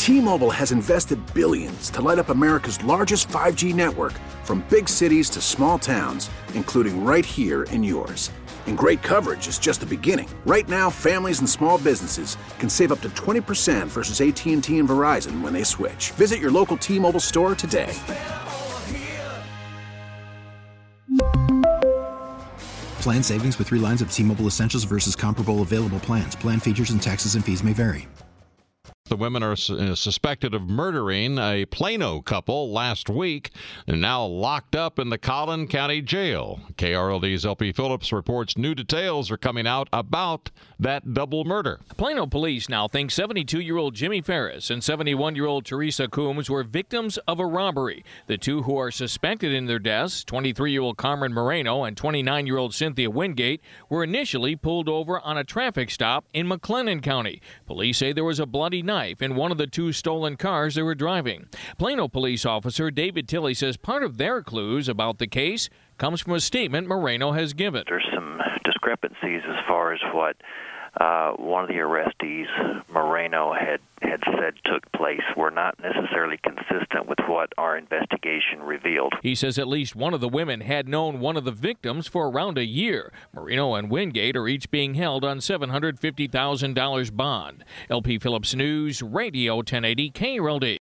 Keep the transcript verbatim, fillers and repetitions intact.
T-Mobile has invested billions to light up America's largest five G network, from big cities to small towns, including right here in yours. And great coverage is just the beginning. Right now, families and small businesses can save up to twenty percent versus A T and T and Verizon when they switch. Visit your local T-Mobile store today. Plan savings with three lines of T-Mobile Essentials versus comparable available plans. Plan features and taxes and fees may vary. The women are su- suspected of murdering a Plano couple last week and now locked up in the Collin County Jail. K R L D's L P Phillips reports new details are coming out about that double murder. Plano police now think seventy-two-year-old Jimmy Ferris and seventy-one-year-old Teresa Coombs were victims of a robbery. The two who are suspected in their deaths, twenty-three-year-old Carmen Moreno and twenty-nine-year-old Cynthia Wingate, were initially pulled over on a traffic stop in McLennan County. Police say there was a bloody knife in one of the two stolen cars they were driving. Plano police officer David Tilley says part of their clues about the case comes from a statement Moreno has given. There's some discrepancies as far as what uh, one of the arrestees, Moreno, had, had said took place were not necessarily consistent with what our investigation revealed. He says at least one of the women had known one of the victims for around a year. Moreno and Wingate are each being held on seven hundred fifty thousand dollars bond. L P Phillips News, Radio ten eighty K R L D.